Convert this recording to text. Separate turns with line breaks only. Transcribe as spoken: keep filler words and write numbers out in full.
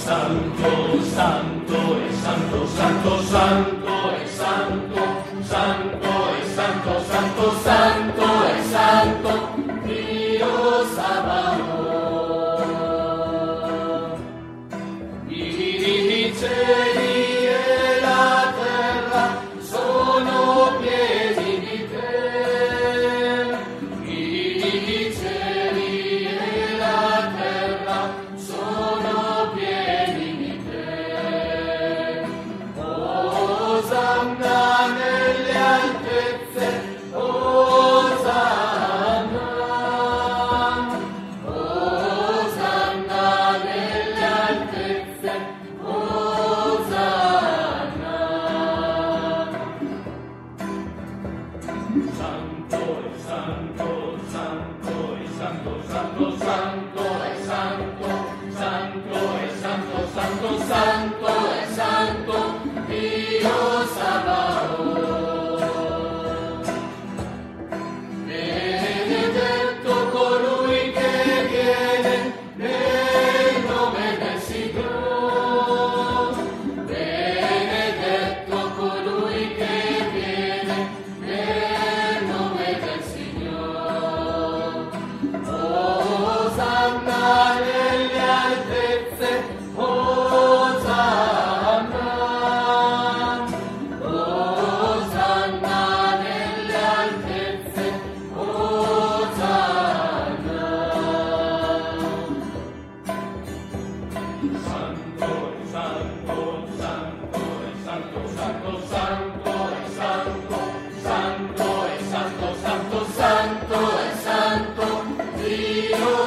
santo, santo, è santo, santo, santo, è santo, santo, è santo, santo, santo, è santo, Dio Sabaoth. I cieli e la terra sono pieni di te. I cieli e la terra sono pieni di te. Osanna nelle altezze, Osanna, Osanna nelle altezze, Osanna. Santo è santo, santo è santo, santo, santo è santo, santo è santo, santo, santo è santo, Dio Sabaoth. Benedetto colui che viene nel nome del Signore. Benedetto colui che viene nel nome del Signore. Osanna nelle altezze, Osanna, Osanna nelle altezze, Osanna. Santo è santo, santo è santo, santo, santo è santo, santo è santo, santo, santo è santo, Dio